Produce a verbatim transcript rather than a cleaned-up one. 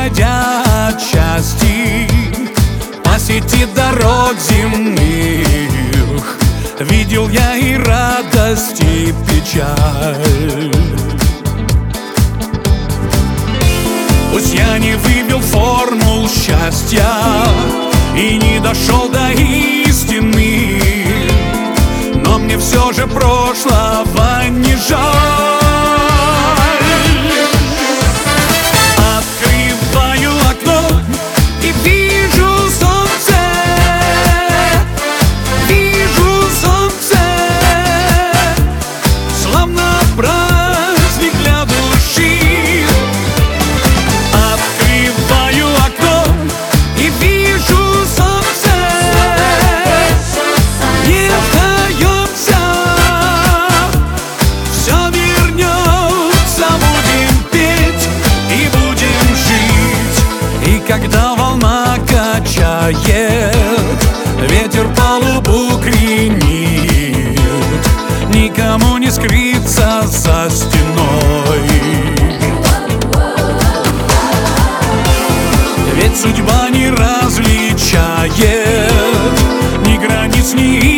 бродят части по сети дорог земных. Видел я и радость, и печаль. Пусть я не выбил формул счастья и не дошел до истины, но мне все же прошлого не жаль. Открываю окно и вижу солнце, вижу солнце, словно праздник для души. Открываю окно и вижу солнце, не сдаемся, все вернется, будем петь и будем жить. И когда волна качает, ветер палубу кренит, никому не скрыться за стеной. Ведь судьба не различает ни границ, ни